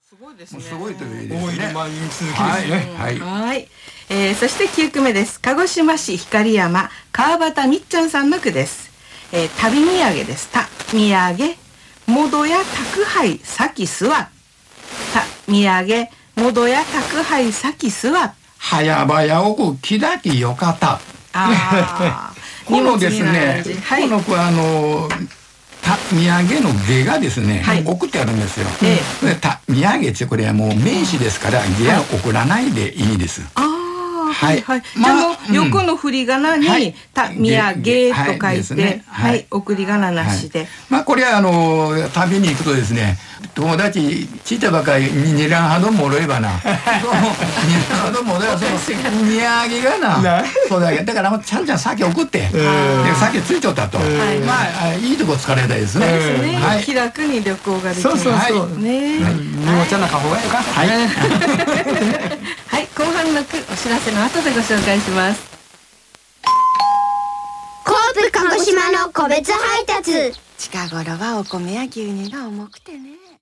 すごいですね。 すごいという意味大ですね。 入り万人続きですね。 はい。 はい。そして9句目です。鹿児島市光山川端みっちゃんさんの句です。旅土産です。た土産元や宅配先すわ。た土産元や宅配先すわ。 早々おく気だきよかた。 あこのですね、 はい、 この句は土産の下がですね、 はい、 送ってあるんですよ。 で土産ってこれはもう名詞ですから、下は送らないでいいです。 はいはい。じゃあもう横の振り仮名にた土産と書いて、はい、送り仮名なしで。 まあこれは旅に行くとですね、友達ちいたばかりに2覧ほどもろえばな、2覧ほどもろえばその土産がな、そうだけだからちゃんちゃん先送って、で先ついちゃったと、まあいいとこ疲れたですね。 気楽に旅行ができる。 そうね。荷物ちゃんなかほうがいいか。 はい。はい、後半の句お知らせの後でご紹介します。 コープ鹿児島の個別配達。 近頃はお米や牛乳が重くてね。